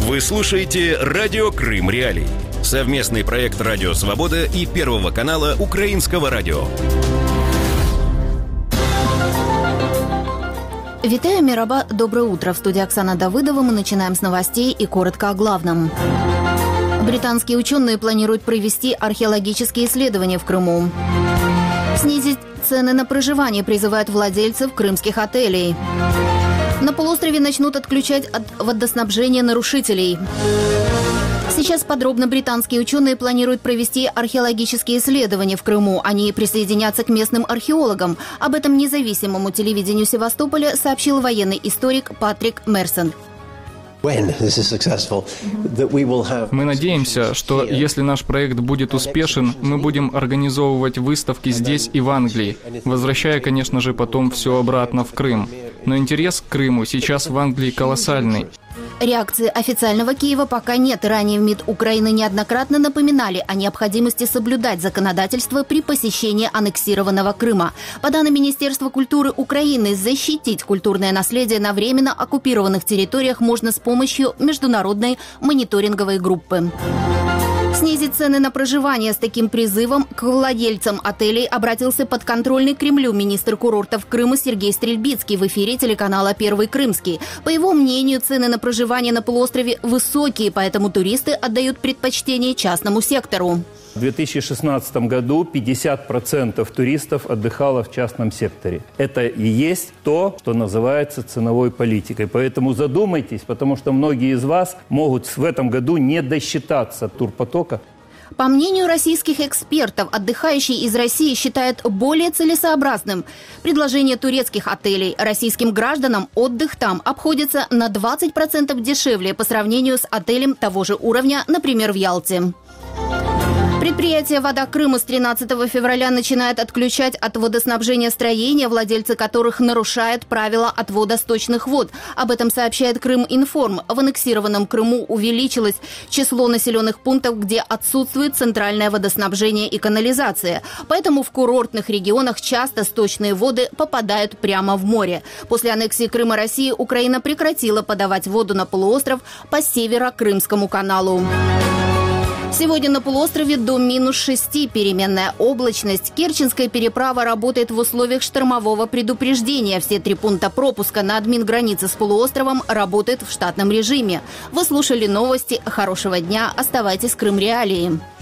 Вы слушаете «Радио Крым Реалии». Совместный проект «Радио Свобода» и Первого канала Украинского радио. Витаю, Мираба, доброе утро. В студии Оксана Давыдова. Мы начинаем с новостей и коротко о главном. Британские ученые планируют провести археологические исследования в Крыму. Снизить цены на проживание призывают владельцев крымских отелей. На полуострове начнут отключать от водоснабжения нарушителей. Сейчас подробно британские ученые планируют провести археологические исследования в Крыму. Они присоединятся к местным археологам. Об этом независимому телевидению Севастополя сообщил военный историк Патрик Мерсон. Мы надеемся, что если наш проект будет успешен, мы будем организовывать выставки здесь и в Англии, возвращая, конечно же, потом все обратно в Крым. Но интерес к Крыму сейчас в Англии колоссальный. Реакции официального Киева пока нет. Ранее в МИД Украины неоднократно напоминали о необходимости соблюдать законодательство при посещении аннексированного Крыма. По данным Министерства культуры Украины, защитить культурное наследие на временно оккупированных территориях можно с помощью международной мониторинговой группы. Снизить цены на проживание. С таким призывом к владельцам отелей обратился подконтрольный Кремлю министр курортов Крыма Сергей Стрельбицкий в эфире телеканала «Первый Крымский». По его мнению, цены на проживание на полуострове высокие, поэтому туристы отдают предпочтение частному сектору. В 2016 году 50% туристов отдыхало в частном секторе. Это и есть то, что называется ценовой политикой. Поэтому задумайтесь, потому что многие из вас могут в этом году не досчитаться турпотока. По мнению российских экспертов, отдыхающие из России считают более целесообразным предложение турецких отелей. Российским гражданам отдых там обходится на 20% дешевле по сравнению с отелем того же уровня, например, в Ялте. Предприятие «Вода Крыма» с 13 февраля начинает отключать от водоснабжения строения, владельцы которых нарушают правила отвода сточных вод. Об этом сообщает Крыминформ. В аннексированном Крыму увеличилось число населенных пунктов, где отсутствует центральное водоснабжение и канализация. Поэтому в курортных регионах часто сточные воды попадают прямо в море. После аннексии Крыма России Украина прекратила подавать воду на полуостров по Северо-Крымскому каналу. Сегодня на полуострове до -6, переменная облачность. Керченская переправа работает в условиях штормового предупреждения. Все 3 пункта пропуска на админгранице с полуостровом работают в штатном режиме. Вы слушали новости. Хорошего дня. Оставайтесь с Крым Реалии.